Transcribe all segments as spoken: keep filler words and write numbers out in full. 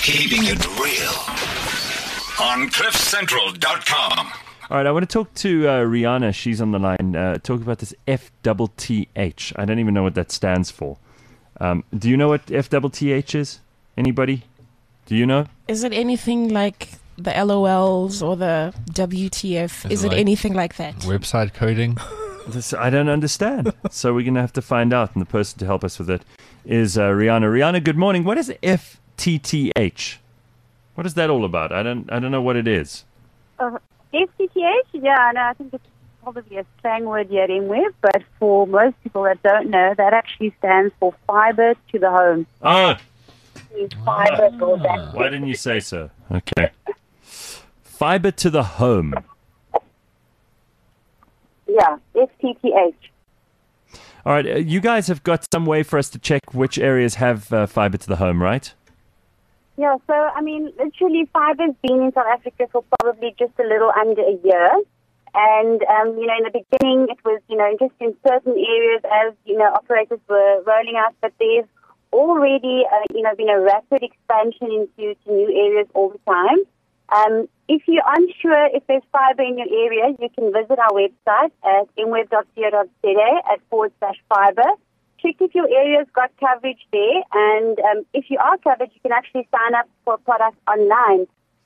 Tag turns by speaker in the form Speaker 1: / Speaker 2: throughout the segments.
Speaker 1: Keeping it real on cliff central dot com.
Speaker 2: All right, I want to talk to uh, Rihanna. She's on the line. Uh, talk about this F T T H. I don't even know what that stands for. Um, do you know what F T T H is? Anybody? Do you know?
Speaker 3: Is it anything like the L O Ls or the W T F? Is,
Speaker 4: Is
Speaker 3: it
Speaker 4: it like
Speaker 3: anything like that?
Speaker 4: Website coding?
Speaker 2: This, I don't understand. So we're going to have to find out. And the person to help us with it is uh, Rihanna. Rihanna, good morning. What is F T T H? What is that all about? I don't I don't know what it is.
Speaker 5: Uh, F T T H? Yeah, no, I think it's probably a slang word here in web, but for most people that don't know, that actually stands for fiber to the home.
Speaker 2: Oh,
Speaker 5: Fiber broadband.
Speaker 2: why didn't you say so? Okay. Fiber to the home.
Speaker 5: Yeah, F T T H.
Speaker 2: All right, uh, you guys have got some way for us to check which areas have uh, fiber to the home, right?
Speaker 5: Yeah, so, I mean, literally, fiber's been in South Africa for probably just a little under a year. And, um, you know, in the beginning, it was, you know, just in certain areas as, you know, operators were rolling out. But there's already, uh, you know, been a rapid expansion into to new areas all the time. Um, if you're unsure if there's fiber in your area, you can visit our website at m web dot co dot z a at forward slash fiber. Check if your area's got coverage there, and um, if you are covered, you can actually sign up for a product online.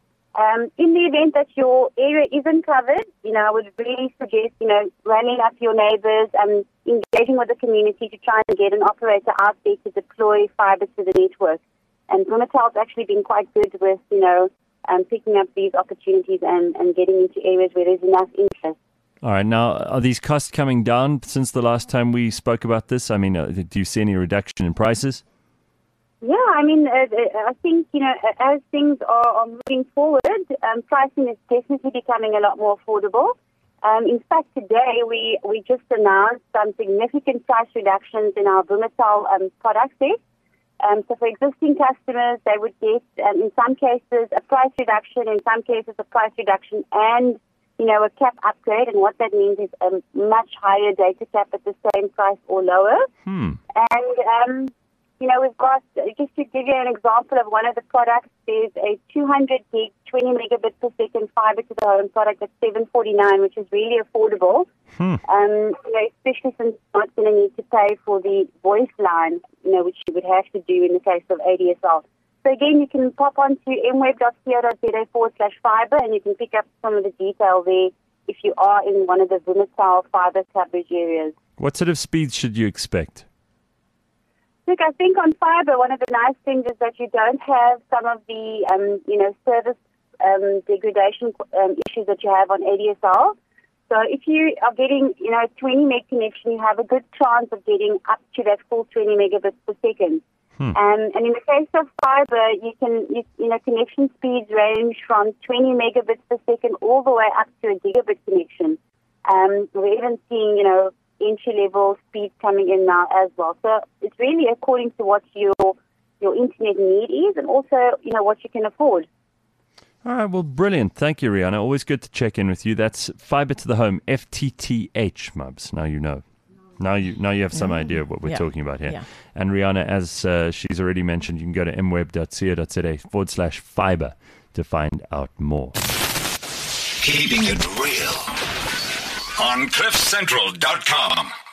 Speaker 5: Um, in the event that your area isn't covered, you know, I would really suggest, you know, rallying up your neighbors and engaging with the community to try and get an operator out there to deploy fiber to the network. And Vumatel's actually been quite good with, you know, um, picking up these opportunities and, and getting into areas where there's enough interest.
Speaker 2: All right. Now, are these costs coming down since the last time we spoke about this? I mean, uh, do you see any reduction in prices?
Speaker 5: Yeah, I mean, uh, I think, you know, as things are, are moving forward, um, pricing is definitely becoming a lot more affordable. Um, in fact, today we, we just announced some significant price reductions in our Vumatel um, product set. Um, so for existing customers, they would get, um, in some cases, a price reduction, in some cases, a price reduction and you know, a cap upgrade, and what that means is a much higher data cap at the same price or lower.
Speaker 2: Hmm.
Speaker 5: And, um, you know, we've got, just to give you an example of one of the products, there's a two hundred gig, twenty megabit per second fiber to the home product at seven forty-nine, which is really affordable.
Speaker 2: Hmm.
Speaker 5: Um, you know, especially since you're not going to need to pay for the voice line, you know, which you would have to do in the case of A D S L. So again, you can pop on to m web dot co dot z a forward slash fiber, and you can pick up some of the detail there if you are in one of the Vumatel fiber coverage areas.
Speaker 2: What sort of speeds should you expect?
Speaker 5: Look, I think on fiber, one of the nice things is that you don't have some of the, um, you know, service um, degradation um, issues that you have on A D S L. So if you are getting, you know, a twenty meg connection, you have a good chance of getting up to that full twenty megabits per second.
Speaker 2: Hmm.
Speaker 5: Um, and in the case of fiber, you can, you, you know, connection speeds range from twenty megabits per second all the way up to a gigabit connection. Um, we're even seeing, you know, entry-level speeds coming in now as well. So it's really according to what your your internet need is, and also, you know, what you can afford.
Speaker 2: All right, well, brilliant. Thank you, Rihanna. Always good to check in with you. That's fiber to the home, F T T H, Mubs. Now you know. Now you now you have some idea of what we're
Speaker 3: Yeah.
Speaker 2: talking about here.
Speaker 3: Yeah.
Speaker 2: And Rihanna, as uh, she's already mentioned, you can go to m web dot co dot z a forward slash fiber to find out more.
Speaker 1: Keeping it real on cliff central dot com.